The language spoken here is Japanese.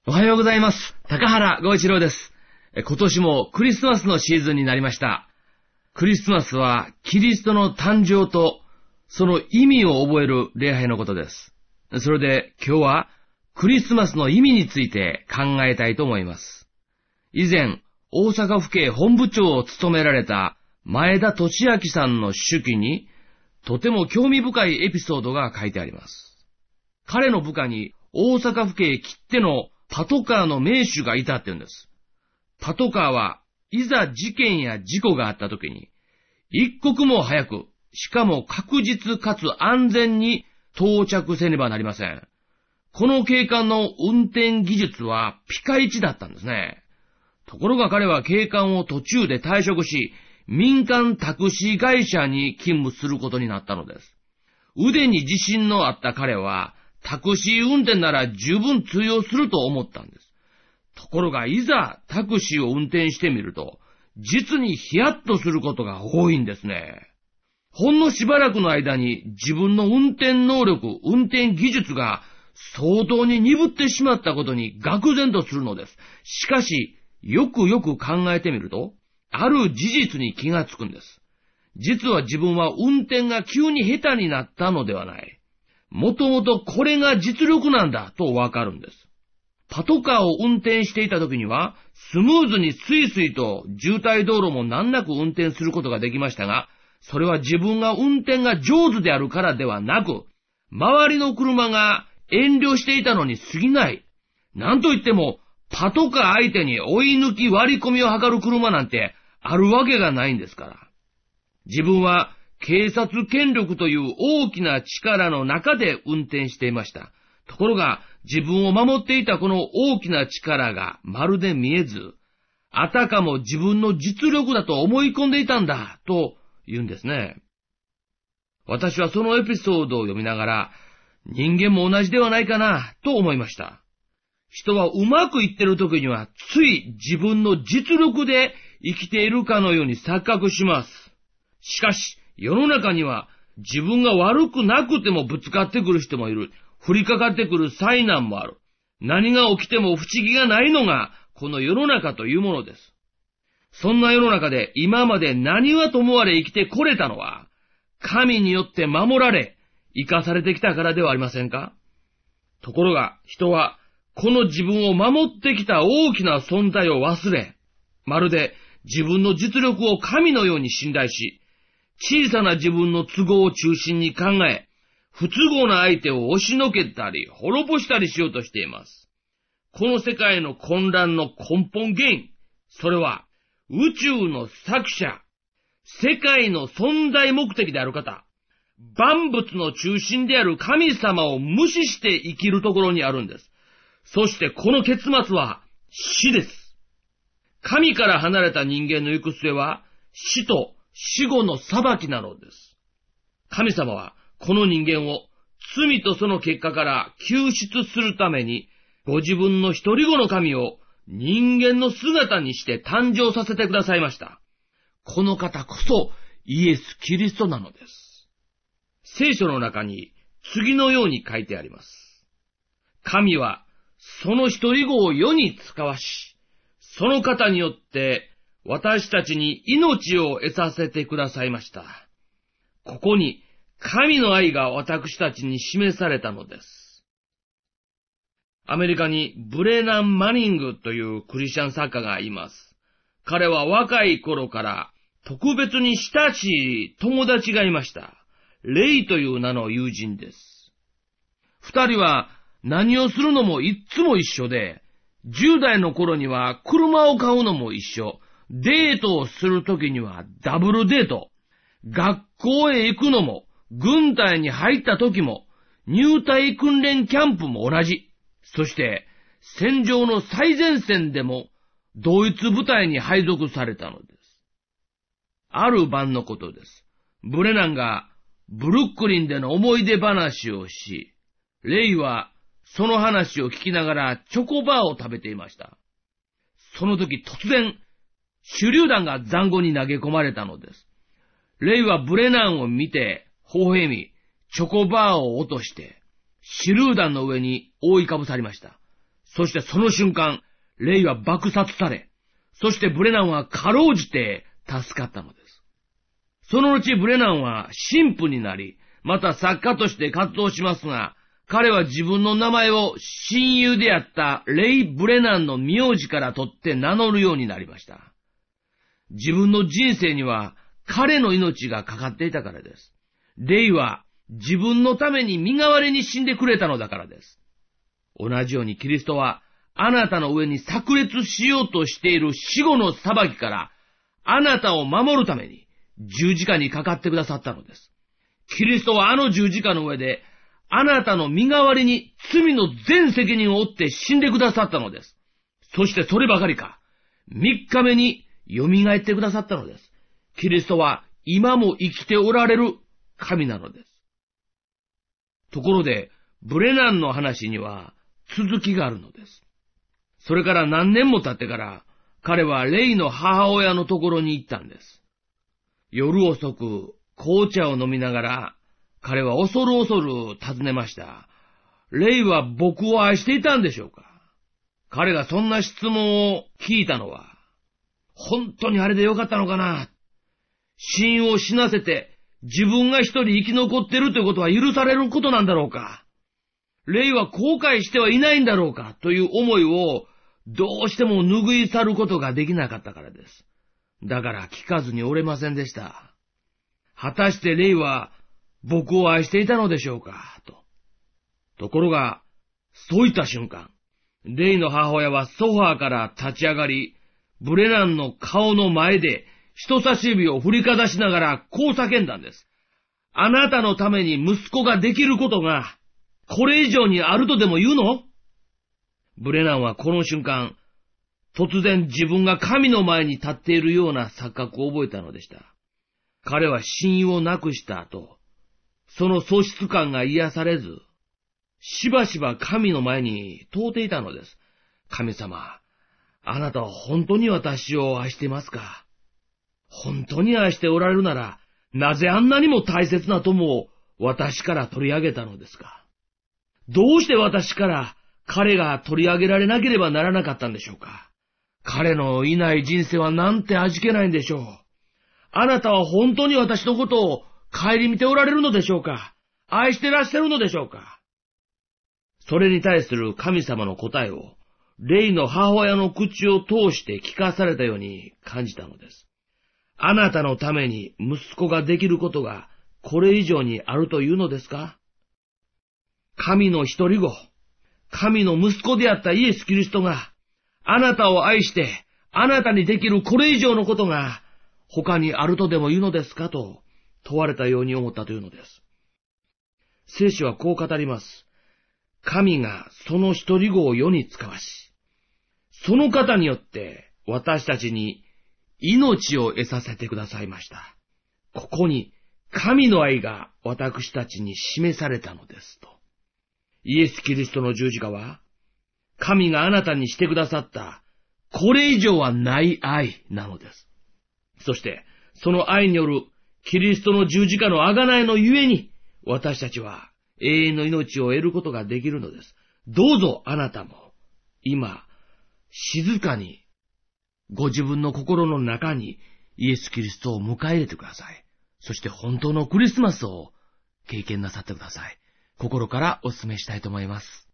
おはようございます。高原剛一郎です。今年もクリスマスのシーズンになりました。クリスマスはキリストの誕生とその意味を覚える礼拝のことです。それで今日はクリスマスの意味について考えたいと思います。以前、大阪府警本部長を務められた前田俊明さんの手記にとても興味深いエピソードが書いてあります。彼の部下に大阪府警きってのパトカーの名手がいたって言うんです。パトカーはいざ事件や事故があった時に一刻も早く、しかも確実かつ安全に到着せねばなりません。この警官の運転技術はピカイチだったんですね。ところが彼は警官を途中で退職し、民間タクシー会社に勤務することになったのです。腕に自信のあった彼は、タクシー運転なら十分通用すると思ったんです。ところがいざタクシーを運転してみると、実にヒヤッとすることが多いんですね。ほんのしばらくの間に自分の運転能力、運転技術が相当に鈍ってしまったことに愕然とするのです。しかし、よくよく考えてみると、ある事実に気がつくんです。実は自分は運転が急に下手になったのではない。もともとこれが実力なんだとわかるんです。パトカーを運転していた時には、スムーズにスイスイと渋滞道路も難なく運転することができましたが、それは自分が運転が上手であるからではなく、周りの車が遠慮していたのに過ぎない。なんといっても、パトカー相手に追い抜き割り込みを図る車なんてあるわけがないんですから。自分は警察権力という大きな力の中で運転していました。ところが自分を守っていたこの大きな力がまるで見えず、あたかも自分の実力だと思い込んでいたんだと言うんですね。私はそのエピソードを読みながら、人間も同じではないかなと思いました。人はうまくいってる時にはつい自分の実力で生きているかのように錯覚します。しかし世の中には自分が悪くなくてもぶつかってくる人もいる。降りかかってくる災難もある。何が起きても不思議がないのがこの世の中というものです。そんな世の中で今まで何はともあれ生きてこれたのは神によって守られ生かされてきたからではありませんか？ところが人はこの自分を守ってきた大きな存在を忘れ、まるで自分の実力を神のように信頼し、小さな自分の都合を中心に考え、不都合な相手を押しのけたり、滅ぼしたりしようとしています。この世界の混乱の根本原因、それは宇宙の作者、世界の存在目的である方、万物の中心である神様を無視して生きるところにあるんです。そしてこの結末は死です。神から離れた人間の行く末は死と死後の裁きなのです。神様はこの人間を罪とその結果から救出するためにご自分の一人子の神を人間の姿にして誕生させてくださいました。この方こそイエス・キリストなのです。聖書の中に次のように書いてあります。神はその一人子を世に使わし、その方によって私たちに命を得させてくださいました。ここに神の愛が私たちに示されたのです。アメリカにブレナン・マニングというクリスチャン作家がいます。彼は若い頃から特別に親しい友達がいました。レイという名の友人です。二人は何をするのもいっつも一緒で、10代の頃には車を買うのも一緒、デートをするときにはダブルデート、学校へ行くのも、軍隊に入った時も、入隊訓練キャンプも同じ。そして、戦場の最前線でも、同一部隊に配属されたのです。ある晩のことです。ブレナンがブルックリンでの思い出話をし、レイはその話を聞きながらチョコバーを食べていました。その時突然、手榴弾が塹壕に投げ込まれたのです。レイはブレナンを見て、微笑み、チョコバーを落として、手榴弾の上に覆いかぶさりました。 そしてその瞬間、レイは爆殺され、そしてブレナンはかろうじて助かったのです。その後ブレナンは神父になり、また作家として活動しますが、彼は自分の名前を親友であったレイ・ブレナンの名字から取って名乗るようになりました。自分の人生には彼の命がかかっていたからです。レイは自分のために身代わりに死んでくれたのだからです。同じようにキリストはあなたの上に炸裂しようとしている死後の裁きからあなたを守るために十字架にかかってくださったのです。キリストはあの十字架の上であなたの身代わりに罪の全責任を負って死んでくださったのです。そしてそればかりか、3日目に蘇ってくださったのです。キリストは今も生きておられる神なのです。ところで、ブレナンの話には続きがあるのです。それから何年も経ってから、彼はレイの母親のところに行ったんです。夜遅く紅茶を飲みながら、彼は恐る恐る尋ねました。レイは僕を愛していたんでしょうか？彼がそんな質問を聞いたのは、本当にあれでよかったのかな？死因を死なせて自分が一人生き残ってるということは許されることなんだろうか？レイは後悔してはいないんだろうかという思いをどうしても拭い去ることができなかったからです。だから聞かずにおれませんでした。果たしてレイは僕を愛していたのでしょうかと。ところが、そういった瞬間、レイの母親はソファーから立ち上がり、ブレナンの顔の前で人差し指を振りかざしながらこう叫んだんです。あなたのために息子ができることが、これ以上にあるとでも言うの？ブレナンはこの瞬間、突然自分が神の前に立っているような錯覚を覚えたのでした。彼は親友を亡くした後、その喪失感が癒されず、しばしば神の前に問うていたのです。神様、あなたは本当に私を愛していますか？本当に愛しておられるなら、なぜあんなにも大切な友を私から取り上げたのですか？どうして私から彼が取り上げられなければならなかったんでしょうか？彼のいない人生はなんて味気ないんでしょう。あなたは本当に私のことを顧みておられるのでしょうか？愛してらっしゃるのでしょうか？それに対する神様の答えを、レイの母親の口を通して聞かされたように感じたのです。あなたのために息子ができることがこれ以上にあるというのですか？神の一人子、神の息子であったイエス・キリストが、あなたを愛して、あなたにできるこれ以上のことが、他にあるとでも言うのですかと問われたように思ったというのです。聖書はこう語ります。神がその一人子を世に使わし、その方によって私たちに命を得させてくださいました。ここに神の愛が私たちに示されたのですと。イエス・キリストの十字架は、神があなたにしてくださったこれ以上はない愛なのです。そして、その愛によるキリストの十字架の贖いのゆえに、私たちは永遠の命を得ることができるのです。どうぞあなたも、今、静かに、ご自分の心の中にイエス・キリストを迎え入れてください。そして本当のクリスマスを経験なさってください。心からお勧めしたいと思います。